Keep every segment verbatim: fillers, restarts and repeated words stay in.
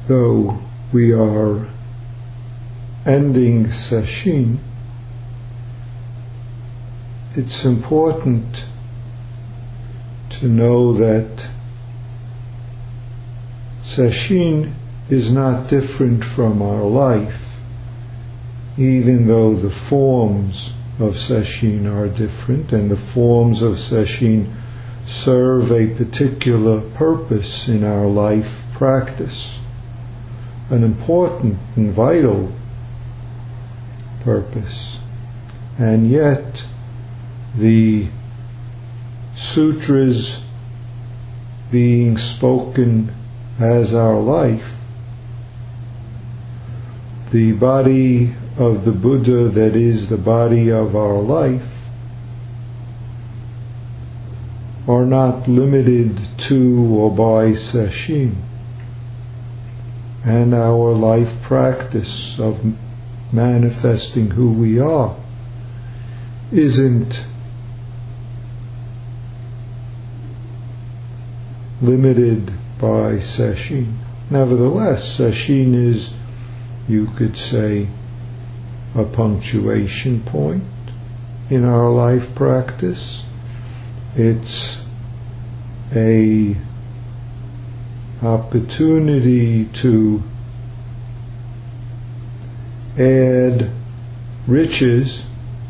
though we are ending Sesshin, it's important to know that Sesshin is not different from our life, even though the forms of Sesshin are different, and the forms of Sesshin serve a particular purpose in our life practice, an important and vital purpose. And yet the sutras being spoken as our life, the body of the Buddha that is the body of our life, are not limited to or by Sesshin. And our life practice of manifesting who we are isn't limited by Sesshin. Nevertheless, Sesshin is, you could say, a punctuation point in our life practice. It's a opportunity to add riches,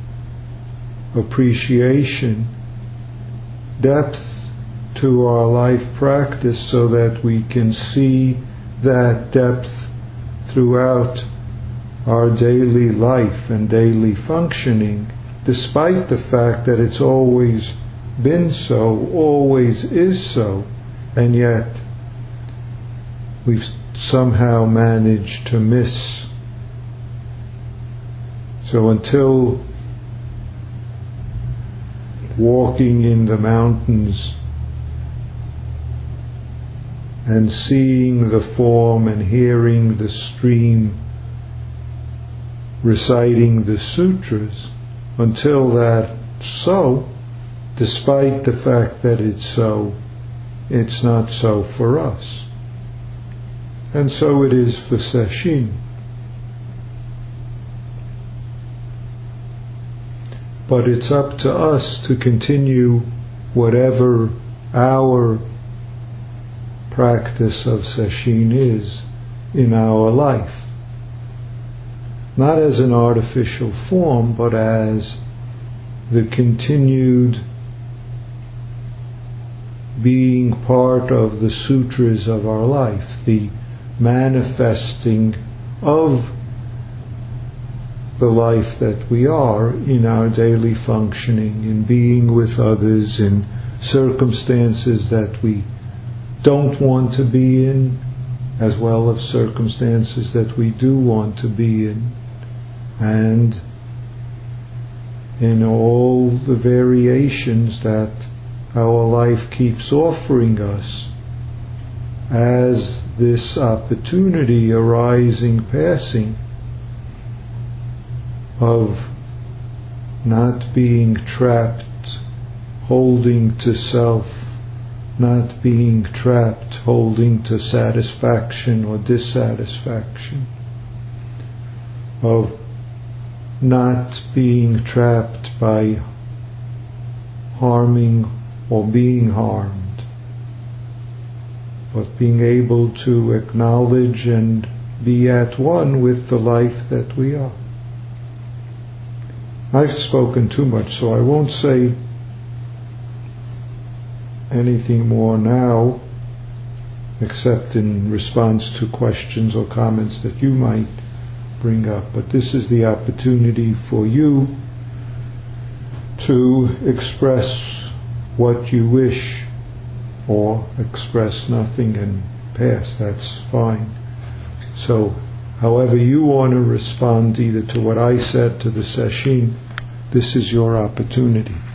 appreciation, depth to our life practice, so that we can see that depth throughout our daily life and daily functioning, despite the fact that it's always been so, always is so, and yet we've somehow managed to miss. So until walking in the mountains and seeing the form and hearing the stream reciting the sutras, until that so, despite the fact that it's so, it's not so for us. And so it is for Sesshin. But it's up to us to continue whatever our practice of Sesshin is in our life. Not as an artificial form, but as the continued being part of the sutras of our life, the manifesting of the life that we are in our daily functioning, in being with others, in circumstances that we don't want to be in, as well as circumstances that we do want to be in, and in all the variations that our life keeps offering us as this opportunity arising, passing, of not being trapped, holding to self, not being trapped, holding to satisfaction or dissatisfaction, of not being trapped by harming or being harmed, but being able to acknowledge and be at one with the life that we are. I've spoken too much, so I won't say anything more now, except in response to questions or comments that you might bring up. But this is the opportunity for you to express what you wish, or express nothing and pass. That's fine. So however you want to respond, either to what I said, to the Sesshin, this is your opportunity.